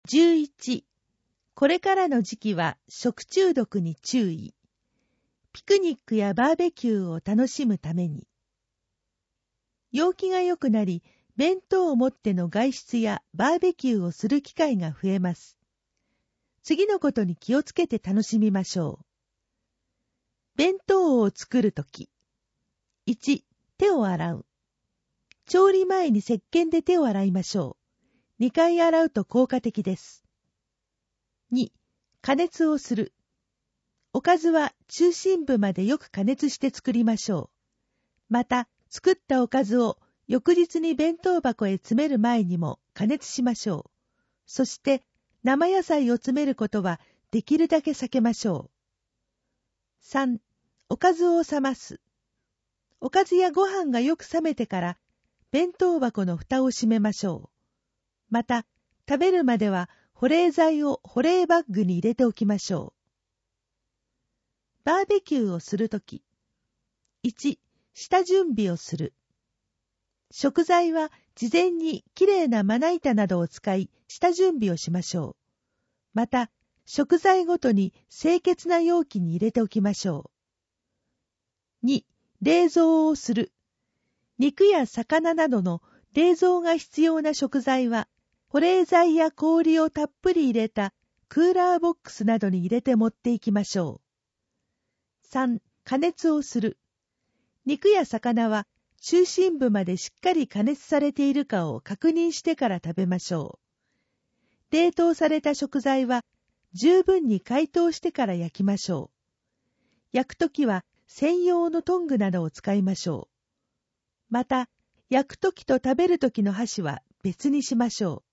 11、これからの時期は食中毒に注意。ピクニックやバーベキューを楽しむために。陽気が良くなり、弁当を持っての外出やバーベキューをする機会が増えます。次のことに気をつけて楽しみましょう。弁当を作るとき。1、手を洗う。調理前に石鹸で手を洗いましょう。2回洗うと効果的です。2、加熱をする。おかずは中心部までよく加熱して作りましょう。また、作ったおかずを翌日に弁当箱へ詰める前にも加熱しましょう。そして、生野菜を詰めることはできるだけ避けましょう。3、おかずを冷ます。おかずやご飯がよく冷めてから、弁当箱の蓋を閉めましょう。また、食べるまでは保冷剤を保冷バッグに入れておきましょう。バーベキューをするとき。1、下準備をする。食材は事前にきれいなまな板などを使い、下準備をしましょう。また、食材ごとに清潔な容器に入れておきましょう。2、冷蔵をする。肉や魚などの冷蔵が必要な食材は、保冷剤や氷をたっぷり入れたクーラーボックスなどに入れて持っていきましょう。3、加熱をする。肉や魚は中心部までしっかり加熱されているかを確認してから食べましょう。冷凍された食材は十分に解凍してから焼きましょう。焼くときは専用のトングなどを使いましょう。また、焼くときと食べるときの箸は別にしましょう。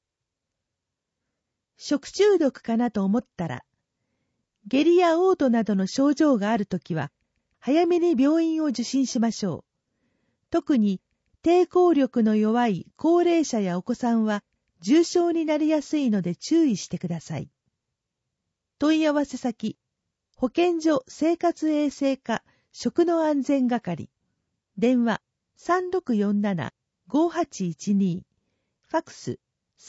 食中毒かなと思ったら、下痢や嘔吐などの症状があるときは、早めに病院を受診しましょう。特に抵抗力の弱い高齢者やお子さんは重症になりやすいので注意してください。問い合わせ先、保健所生活衛生課食の安全係、電話 3647-5812、ファクス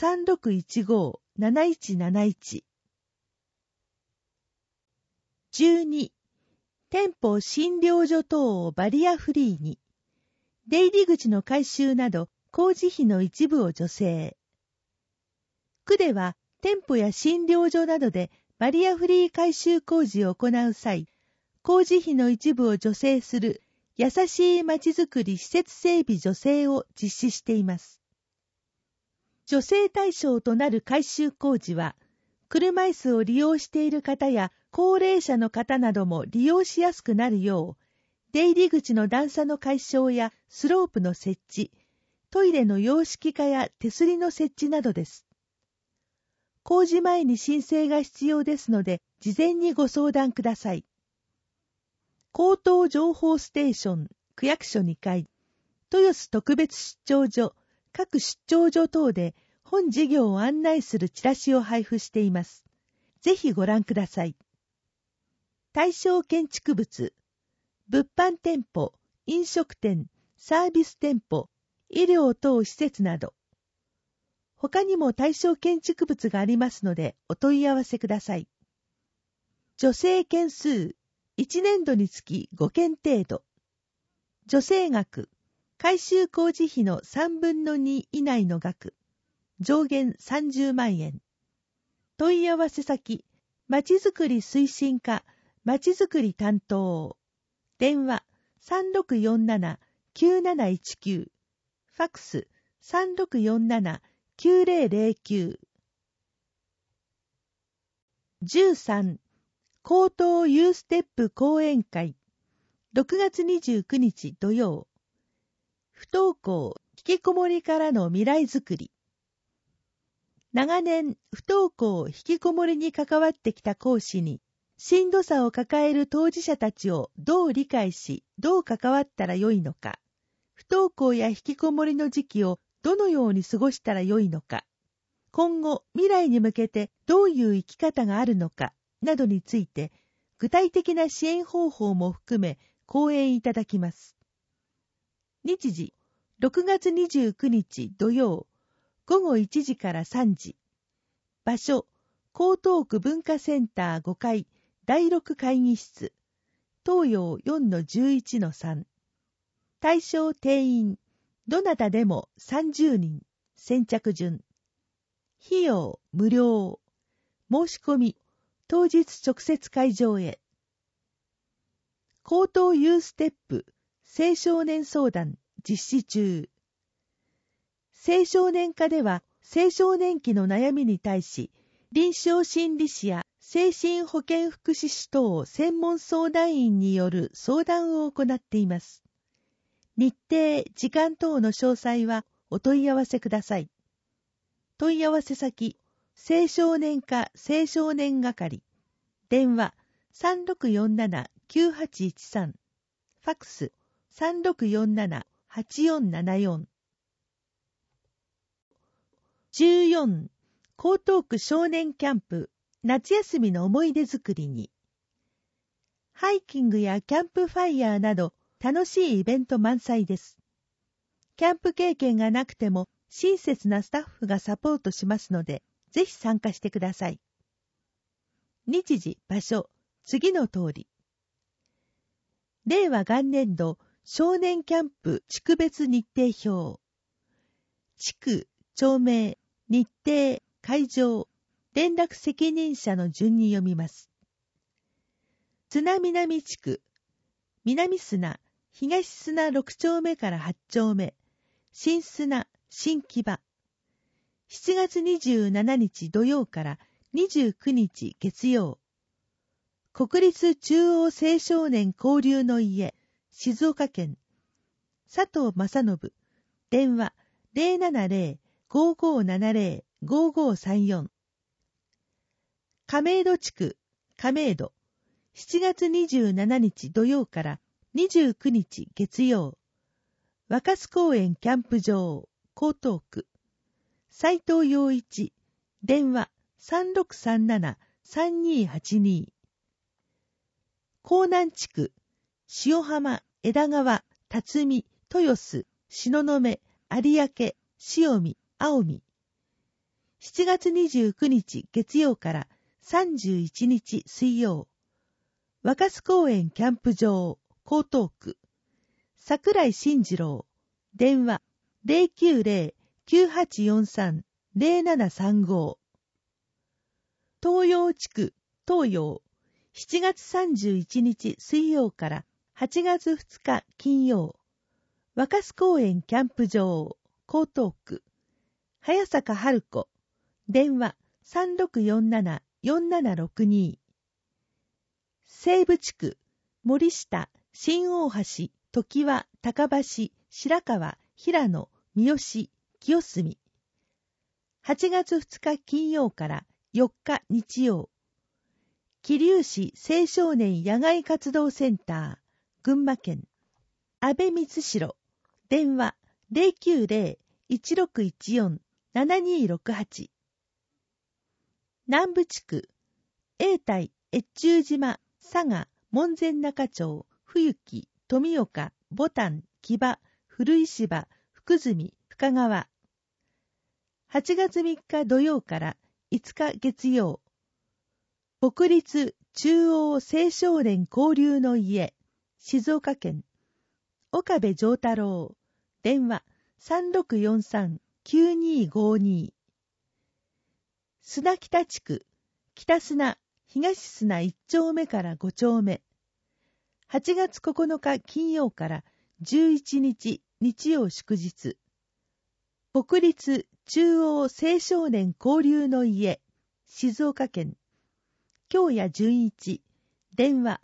3615-7171。12、店舗診療所等をバリアフリーに。出入り口の改修など工事費の一部を助成。区では店舗や診療所などでバリアフリー改修工事を行う際、工事費の一部を助成する優しいまちづくり施設整備助成を実施しています。助成対象となる改修工事は、車椅子を利用している方や高齢者の方なども利用しやすくなるよう、出入り口の段差の解消やスロープの設置、トイレの洋式化や手すりの設置などです。工事前に申請が必要ですので、事前にご相談ください。口頭情報ステーション、区役所2階、豊洲特別出張所、各出張所等で本事業を案内するチラシを配布しています。ぜひご覧ください。対象建築物、物販店舗、飲食店、サービス店舗、医療等施設など。他にも対象建築物がありますのでお問い合わせください。助成件数、1年度につき5件程度。助成額、改修工事費の3分の2以内の額。上限30万円。問い合わせ先、まちづくり推進課、まちづくり担当。電話3647-9719。ファクス3647-9009。13、高等ユーステップ講演会。6月29日土曜。不登校、引きこもりからの未来づくり。長年、不登校、引きこもりに関わってきた講師に、しんどさを抱える当事者たちをどう理解し、どう関わったらよいのか、不登校や引きこもりの時期をどのように過ごしたらよいのか、今後未来に向けてどういう生き方があるのか、などについて、具体的な支援方法も含め講演いただきます。日時、6月29日土曜、午後1時から3時。 場所、江東区文化センター5階第6会議室、東洋 4-11-3。対象定員、どなたでも30人、先着順。費用無料。申し込み、当日直接会場へ。高等ユーステップ青少年相談実施中。青少年課では青少年期の悩みに対し、臨床心理士や精神保健福祉士等専門相談員による相談を行っています。日程、時間等の詳細はお問い合わせください。問い合わせ先、青少年課青少年係。電話 3647-9813。ファックス 3647-8474。14. 江東区少年キャンプ夏休みの思い出作りに。ハイキングやキャンプファイヤーなど楽しいイベント満載です。キャンプ経験がなくても親切なスタッフがサポートしますので、ぜひ参加してください。日時、場所、次の通り。令和元年度少年キャンプ地区別日程表。地区、町名、日程、会場、連絡責任者の順に読みます。砂南地区、南砂、東砂6丁目から8丁目、新砂、新木場。7月27日土曜から29日月曜。国立中央青少年交流の家、静岡県。佐藤正信、電話 070-5570-5534。亀戸地区、亀戸。7月27日土曜から29日月曜。若洲公園キャンプ場、江東区。斉藤洋一、電話 3637-3282。江南地区、塩浜、枝川、辰巳、豊洲、東雲、有明、塩見、青海。7月29日月曜から31日水曜。若洲公園キャンプ場、江東区。桜井慎次郎、電話 090-9843-0735。東洋地区、東洋。7月31日水曜から8月2日金曜。若洲公園キャンプ場、江東区。早坂春子、電話 3647-4762。西部地区、森下、新大橋、常盤、高橋、白川、平野、三好、清澄。8月2日金曜から4日日曜。桐生市青少年野外活動センター、群馬県。安倍光代、電話 090-1614-7268。南部地区、永代、越中島、佐賀、門前仲町、冬木、富岡、牡丹、木場、古石場、福住、深川。8月3日土曜から5日月曜。国立中央青少年交流の家、静岡県。岡部丈太郎、電話 3643-9252。砂北地区、北砂、東砂1丁目から5丁目。8月9日金曜から11日日曜祝日。国立中央青少年交流の家、静岡県。京谷純一、電話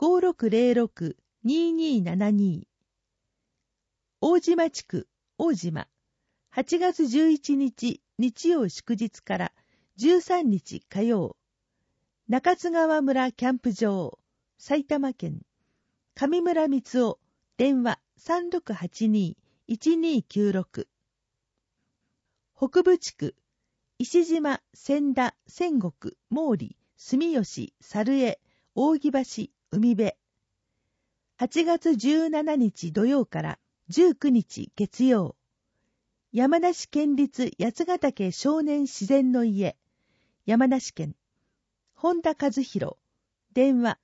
5606-2272。大島地区、大島。8月11日日曜祝日から13日火曜。中津川村キャンプ場、埼玉県。上村光夫、電話 3682-1296。北部地区、石島、千田、仙石、毛利、住吉、猿江、扇橋、海辺。8月17日土曜から19日月曜。山梨県立八ヶ岳少年自然の家、 山梨県。本田和弘。電話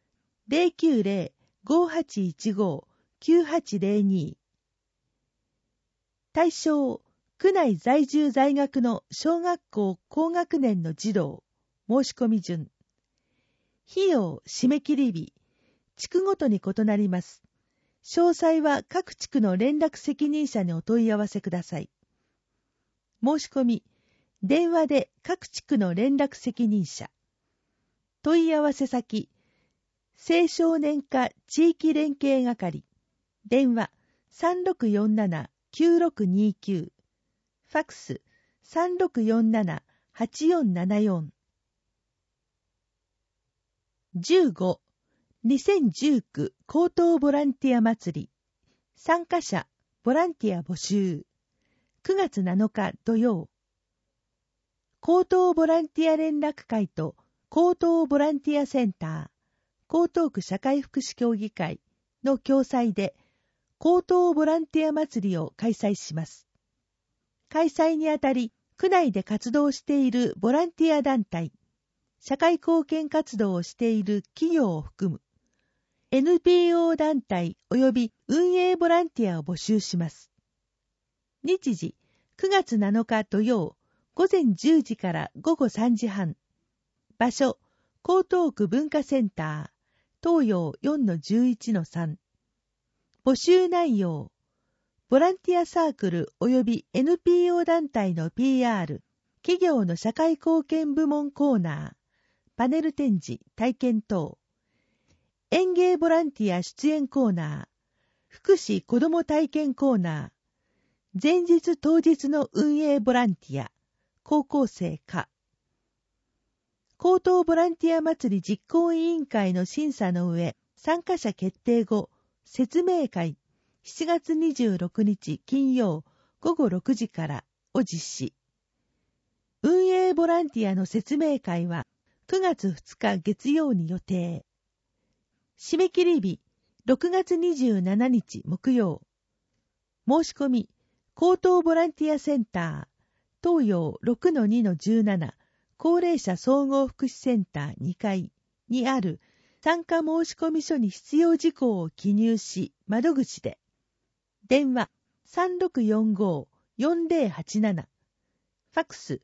090-5815-9802。対象、区内在住在学の小学校高学年の児童。申し込み順。費用、締め切り日。地区ごとに異なります。詳細は各地区の連絡責任者にお問い合わせください。申し込み、電話で各地区の連絡責任者。問い合わせ先、青少年課地域連携係。電話3647-9629。ファックス3647-8474。15、2019高等ボランティア祭り。参加者、ボランティア募集。9月7日土曜。高等ボランティア連絡会と高等ボランティアセンター、江東区社会福祉協議会の共催で、高等ボランティア祭りを開催します。開催にあたり、区内で活動しているボランティア団体、社会貢献活動をしている企業を含む NPO 団体及び運営ボランティアを募集します。日時9月7日土曜午前10時から午後3時半。場所江東区文化センター東洋 4-11-3。募集内容ボランティアサークル及び NPO 団体の PR、企業の社会貢献部門コーナー、パネル展示、体験等、園芸ボランティア出演コーナー、福祉子ども体験コーナー、前日当日の運営ボランティア、高校生課。高等ボランティア祭り実行委員会の審査の上、参加者決定後、説明会、7月26日金曜午後6時からを実施。運営ボランティアの説明会は9月2日月曜に予定。締め切り日6月27日木曜。申し込み、高等ボランティアセンター、東洋 6-2-17 高齢者総合福祉センター2階にある参加申込書に必要事項を記入し、窓口で。電話3645-4087。ファックス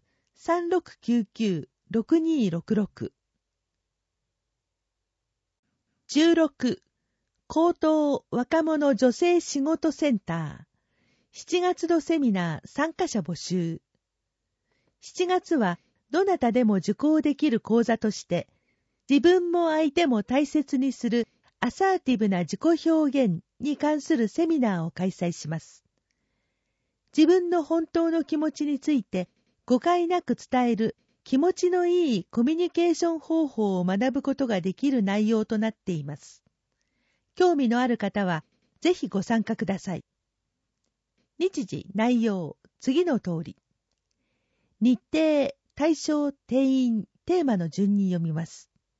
3699-6266。16、高等若者女性仕事センター。7月度セミナー参加者募集。7月はどなたでも受講できる講座として、自分も相手も大切にするアサーティブな自己表現に関するセミナーを開催します。自分の本当の気持ちについて誤解なく伝える気持ちのいいコミュニケーション方法を学ぶことができる内容となっています。興味のある方はぜひご参加ください。日時、内容、次の通り。日程、対象、定員、テーマの順に読みます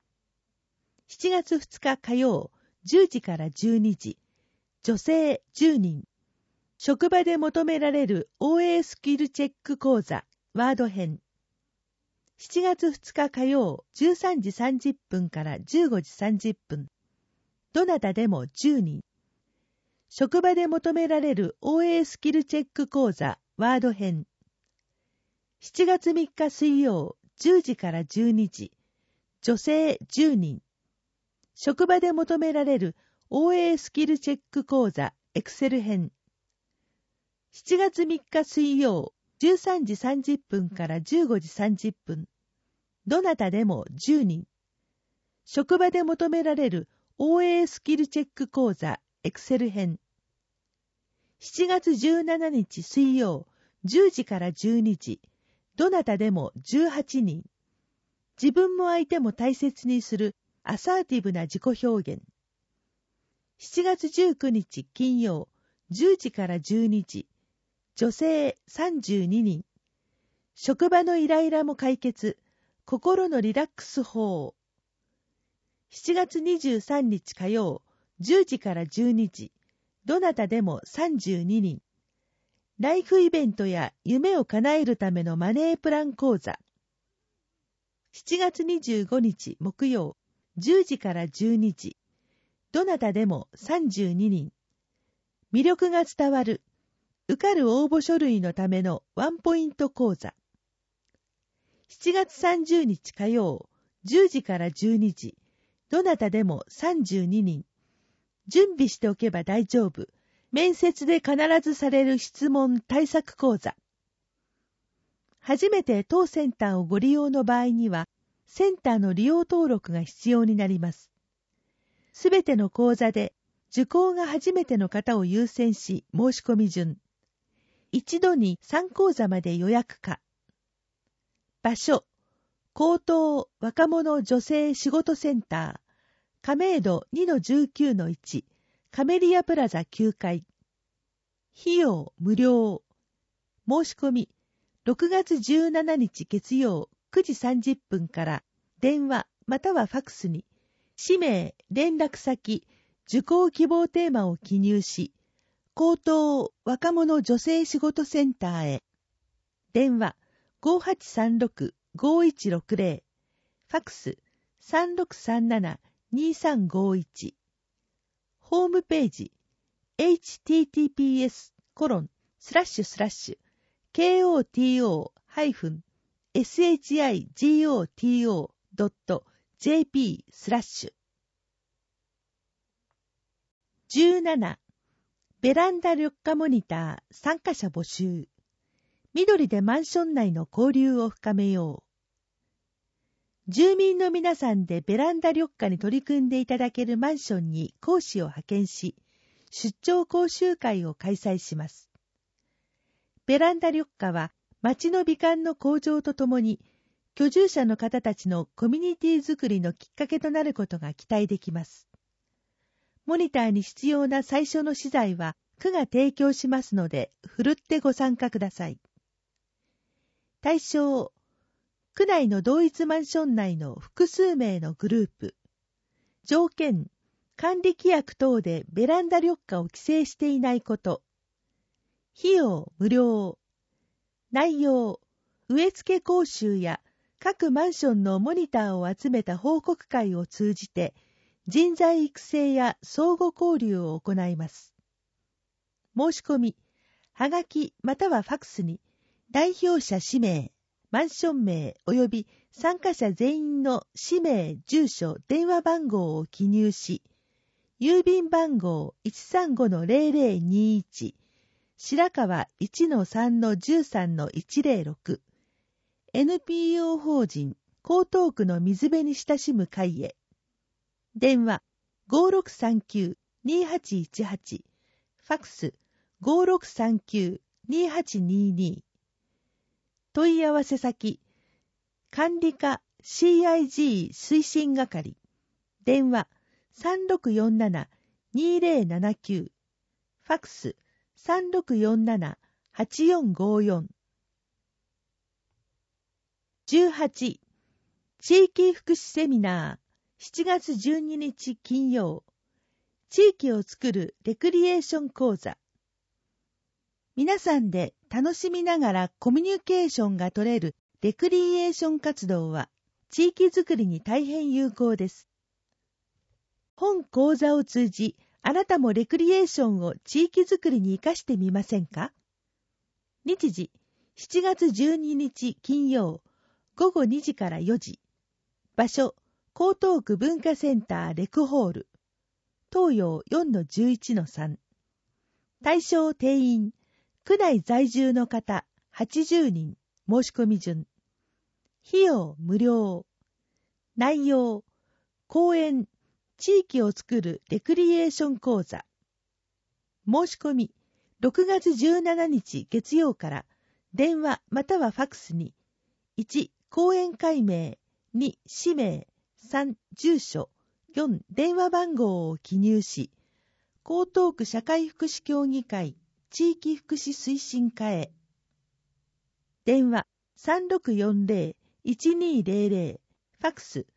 。7月2日火曜、10時から12時、女性10人。職場で求められる OA スキルチェック講座、ワード編。7月2日火曜、13時30分から15時30分。どなたでも10人。職場で求められる OA スキルチェック講座、ワード編。7月3日水曜、10時から12時、女性10人。職場で求められる OA スキルチェック講座、エクセル編。7月3日水曜、13時30分から15時30分。どなたでも10人。職場で求められる OA スキルチェック講座、エクセル編。7月17日水曜、10時から12時。どなたでも18人。自分も相手も大切にするアサーティブな自己表現。7月19日金曜、10時から12時。女性32人。職場のイライラも解決。心のリラックス法。7月23日火曜、10時から12時。どなたでも32人。ライフイベントや夢を叶えるためのマネープラン講座。 7月25日木曜、10時から12時。どなたでも32人。魅力が伝わる。受かる応募書類のためのワンポイント講座。7月30日火曜、10時から12時。どなたでも32人。準備しておけば大丈夫。面接で必ずされる質問対策講座。初めて当センターをご利用の場合には、センターの利用登録が必要になります。すべての講座で、受講が初めての方を優先し、申し込み順。一度に3講座まで予約可。場所、高等若者女性仕事センター、亀戸 2-19-1、カメリアプラザ9階。費用無料。申し込み、6月17日月曜9時30分から電話またはファクスに、氏名、連絡先、受講希望テーマを記入し、高等若者女性仕事センターへ。電話 5836-5160、ファクス 3637-2351。ホームページ https://koto-shigoto.jp/ 17. ベランダ緑化モニター参加者募集。緑でマンション内の交流を深めよう。住民の皆さんでベランダ緑化に取り組んでいただけるマンションに講師を派遣し、出張講習会を開催します。ベランダ緑化は街の美観の向上とともに、居住者の方たちのコミュニティづくりのきっかけとなることが期待できます。モニターに必要な最初の資材は区が提供しますので、ふるってご参加ください。対象、区内の同一マンション内の複数名のグループ。条件、管理規約等でベランダ緑化を規制していないこと。費用無料。内容、植え付け講習や各マンションのモニターを集めた報告会を通じて、人材育成や相互交流を行います。申し込み、はがきまたはファクスに、代表者氏名、マンション名及び参加者全員の氏名、住所、電話番号を記入し、郵便番号 135-0021、白川 1-3-13-106、NPO 法人江東区の水辺に親しむ会へ。電話 5639-2818、ファクス 5639-2822。問い合わせ先、管理課 CIG 推進係。電話 3647-2079。ファクス 3647-8454。18. 地域福祉セミナー7月12日金曜。地域をつくるレクリエーション講座。皆さんで楽しみながらコミュニケーションが取れるレクリエーション活動は地域づくりに大変有効です。本講座を通じ、あなたもレクリエーションを地域づくりに生かしてみませんか？日時、7月12日金曜、午後2時から4時。場所、江東区文化センターレクホール。東洋 4-11-3。対象定員、区内在住の方80人、申し込み順。費用無料。内容、講演、地域をつくるレクリエーション講座。申し込み、6月17日月曜から電話またはファクスに、1、講演会名、2、氏名、3、住所、4、電話番号を記入し、江東区社会福祉協議会地域福祉推進課へ。電話 3640-1200、ファクス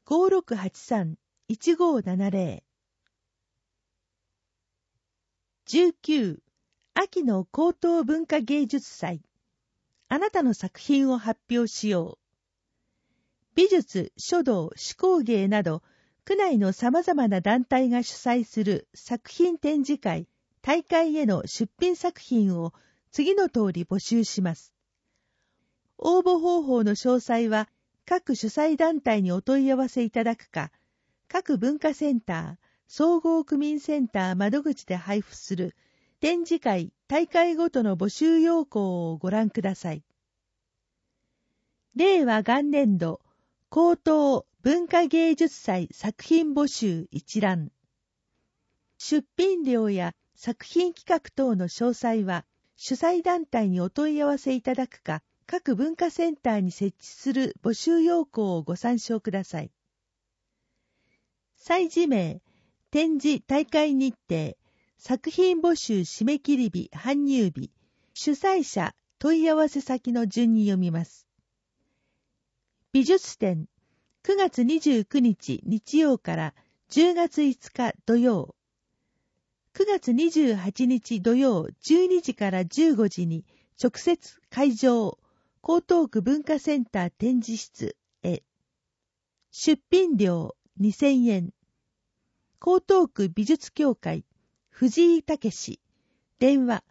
5683-1570。19. 秋の高等文化芸術祭。あなたの作品を発表しよう。 美術、書道、手工芸など、区内の様々な団体が主催する作品展示会、大会への出品作品を次の通り募集します。応募方法の詳細は、各主催団体にお問い合わせいただくか、各文化センター、総合区民センター窓口で配布する展示会、大会ごとの募集要項をご覧ください。令和元年度高等文化芸術祭作品募集一覧。出品料や作品企画等の詳細は、主催団体にお問い合わせいただくか、各文化センターに設置する募集要項をご参照ください。祭事名、展示大会日程、作品募集締め切り日、搬入日、主催者、問い合わせ先の順に読みます。美術展、9月29日日曜から10月5日土曜。9月28日土曜12時から15時に直接会場、江東区文化センター展示室へ。出品料2000円。江東区美術協会、藤井武史。電話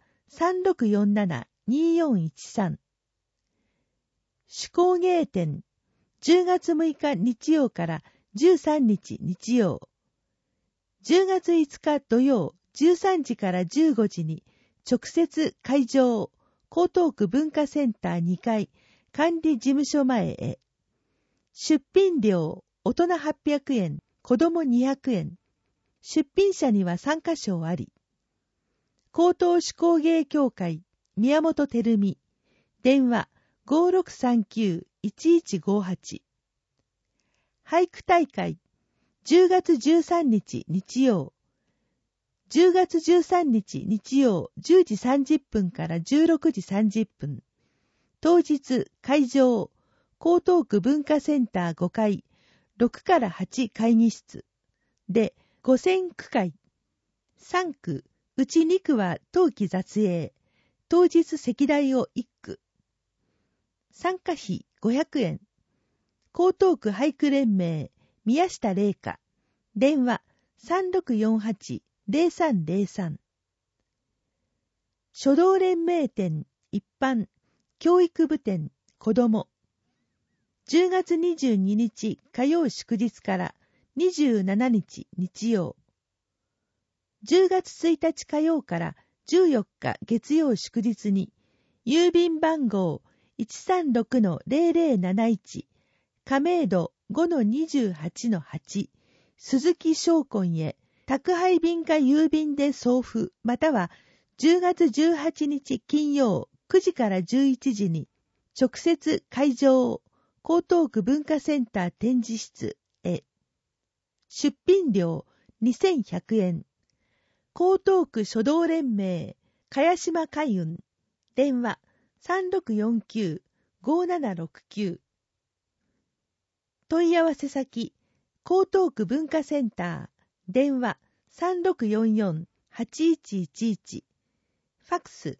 3647-2413。手工芸展、10月6日日曜から13日日曜。10月5日土曜13時から15時に直接会場、江東区文化センター2階管理事務所前へ。出品料、大人800円、子供200円。出品者には参加賞あり。高等手工芸協会、宮本照美。電話5639-1158。俳句大会、10月13日日曜。10月13日日曜10時30分から16時30分。当日会場、江東区文化センター5階、6から8会議室。で、5000区会。3区、うち2区は冬季雑営。当日席代を1区。参加費500円。江東区俳句連盟、宮下玲香。電話3648-0303。書道連盟展、一般、教育部展、子ども。10月22日火曜祝日から27日日曜。10月1日火曜から14日月曜祝日に、郵便番号 136-0071、亀戸 5-28-8、鈴木商魂へ、宅配便か郵便で送付、または10月18日金曜9時から11時に、直接会場、江東区文化センター展示室へ。出品料2100円。江東区書道連盟、茅島海運。電話3649-5769。問い合わせ先、江東区文化センター。電話3644-8111。ファクス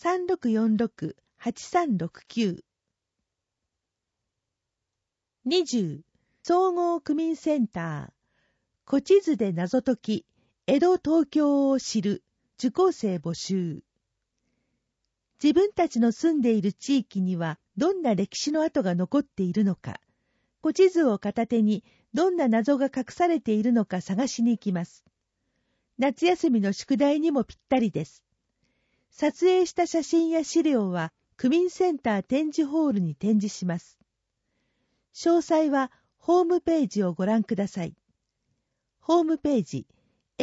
3646-8369。20. 総合区民センター。古地図で謎解き、江戸東京を知る、受講生募集。自分たちの住んでいる地域にはどんな歴史の跡が残っているのか、古地図を片手にどんな謎が隠されているのか探しに行きます。夏休みの宿題にもぴったりです。撮影した写真や資料は区民センター展示ホールに展示します。詳細はホームページをご覧ください。ホームページ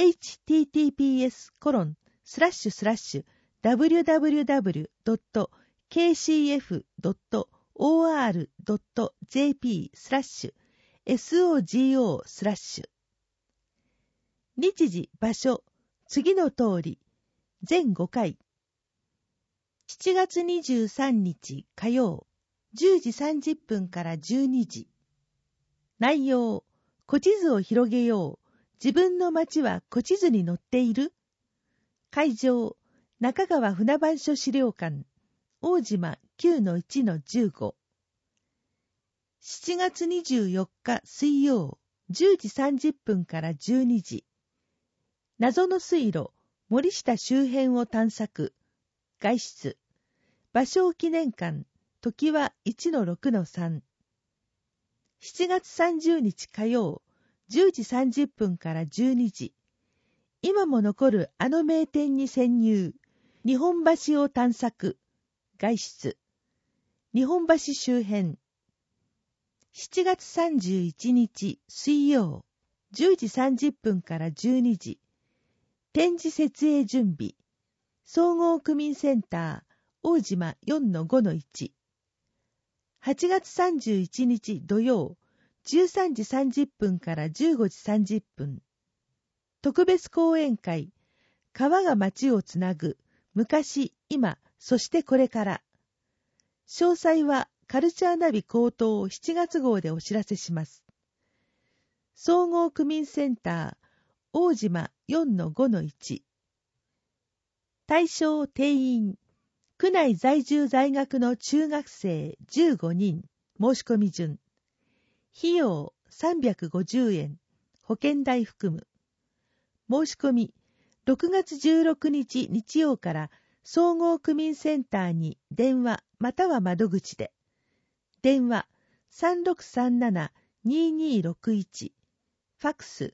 https://www.kcf.or.jp/SOGO/ 日時、場所、次の通り、全5回。7月23日火曜、10時30分から12時。内容、古地図を広げよう。自分の街は古地図に載っている？会場、中川船番所資料館、大島 9-1-15。 7月24日水曜10時30分から12時。謎の水路、森下周辺を探索。外出。芭蕉記念館、時は 1-6-3。7月30日火曜、10時30分から12時。今も残るあの名店に潜入。日本橋を探索。外出。日本橋周辺。7月31日水曜、10時30分から12時。展示設営準備。総合区民センター、大島 4-5-1。8月31日土曜、13時30分から15時30分。特別講演会、川が町をつなぐ、昔、今、そしてこれから。詳細はカルチャーナビ口頭7月号でお知らせします。総合区民センター、大島 4-5-1。対象定員、区内在住在学の中学生15人、申し込み順。費用350円、保険代含む。申し込み、6月16日日曜から総合区民センターに電話または窓口で。電話 3637-2261。ファックス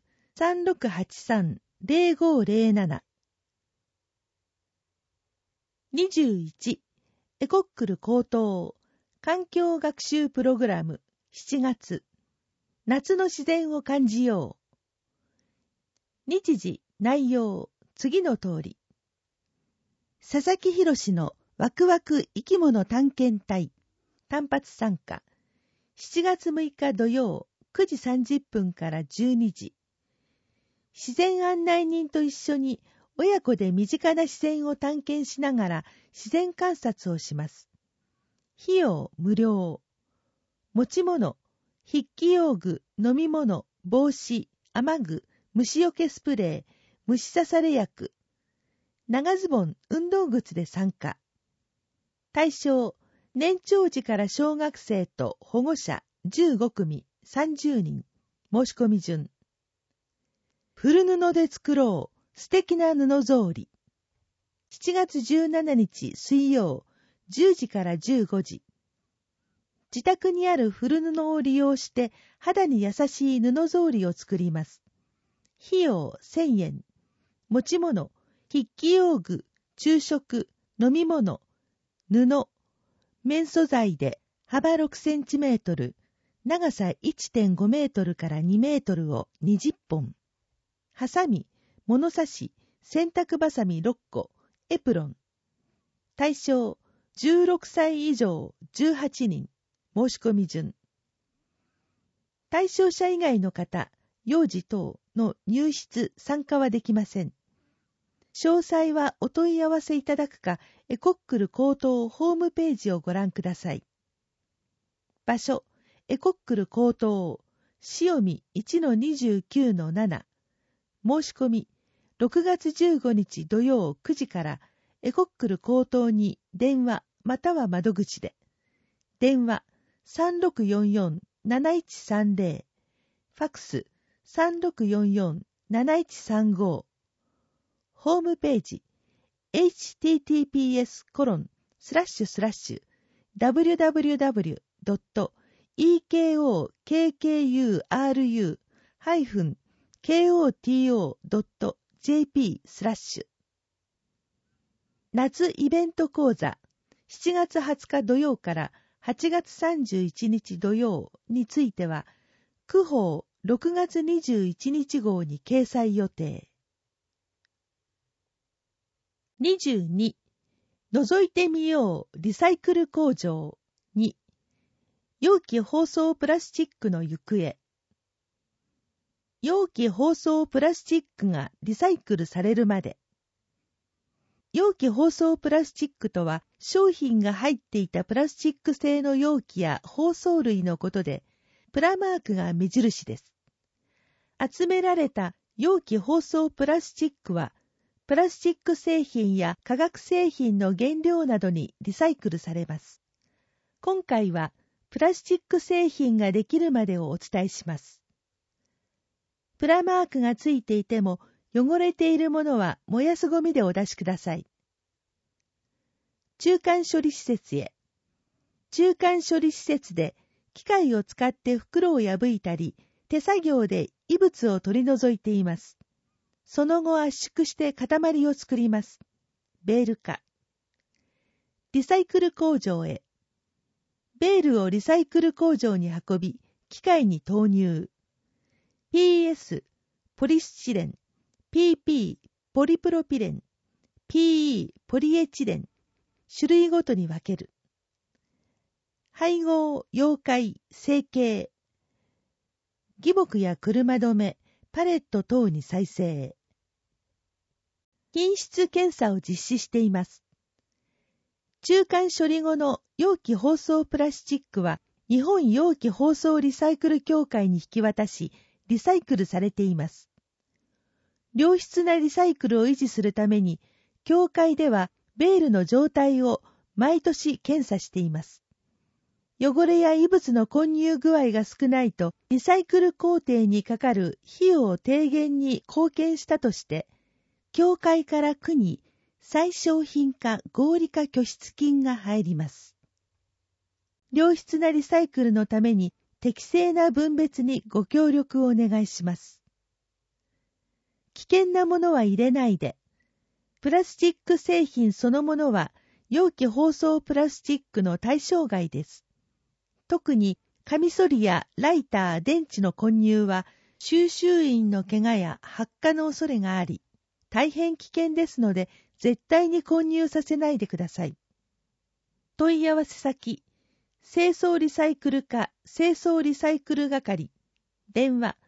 3683-0507。21. エコックル高等環境学習プログラム7月。夏の自然を感じよう。日時、内容、次の通り。佐々木宏のワクワク生き物探検隊、単発参加。7月6日土曜、9時30分から12時。自然案内人と一緒に親子で身近な自然を探検しながら自然観察をします。費用無料。持ち物、筆記用具、飲み物、帽子、雨具、虫除けスプレー、虫刺され薬。長ズボン、運動靴で参加。対象、年長児から小学生と保護者15組30人。申し込み順。古布で作ろう、素敵な布草履。7月17日水曜、10時から15時。自宅にある古布を利用して肌に優しい布草履を作ります。費用1000円。持ち物、筆記用具、昼食、飲み物、布、綿素材で幅6センチメートル、長さ 1.5 メートルから2メートルを20本。ハサミ、物差し、洗濯バサミ6個、エプロン。対象、16歳以上18人。申し込み順。対象者以外の方、幼児等の入室・参加はできません。詳細はお問い合わせいただくか、エコックル高等ホームページをご覧ください。場所、エコックル高等、潮見 1-29-7。申し込み、6月15日土曜9時からエコックル高等に電話または窓口で。電話 3644-7130。ファックス 3644-7135。ホームページ https://www.ekokuru-koto.jp/ 夏イベント講座7月20日土曜から8月31日土曜については、区報6月21日号に掲載予定。22. 覗いてみようリサイクル工場。2. 容器包装プラスチックの行方。容器包装プラスチックがリサイクルされるまで。容器包装プラスチックとは、商品が入っていたプラスチック製の容器や包装類のことで、プラマークが目印です。集められた容器包装プラスチックは、プラスチック製品や化学製品の原料などにリサイクルされます。今回は、 プラスチック製品ができるまでをお伝えします。プラマークがついていても、汚れているものは燃やすゴミでお出しください。中間処理施設へ。中間処理施設で機械を使って袋を破いたり、手作業で異物を取り除いています。その後圧縮して塊を作ります。ベール化。リサイクル工場へ。ベールをリサイクル工場に運び、機械に投入。PS、ポリスチレン、PP、ポリプロピレン、PE、ポリエチレン、種類ごとに分ける。配合、溶解、成形。義木や車止め、パレット等に再生。品質検査を実施しています。中間処理後の容器包装プラスチックは日本容器包装リサイクル協会に引き渡し、リサイクルされています。良質なリサイクルを維持するために、協会ではベールの状態を毎年検査しています。汚れや異物の混入具合が少ないと、リサイクル工程にかかる費用低減に貢献したとして、協会から区に再商品化合理化拠出金が入ります。良質なリサイクルのために適正な分別にご協力をお願いします。危険なものは入れないで。プラスチック製品そのものは容器包装プラスチックの対象外です。特にカミソリやライター、電池の混入は収集員の怪我や発火の恐れがあり、大変危険ですので絶対に混入させないでください。問い合わせ先、清掃リサイクル課清掃リサイクル係、電話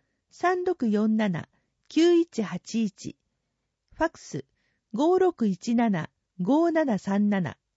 3647-9181、ファクス 5617-5737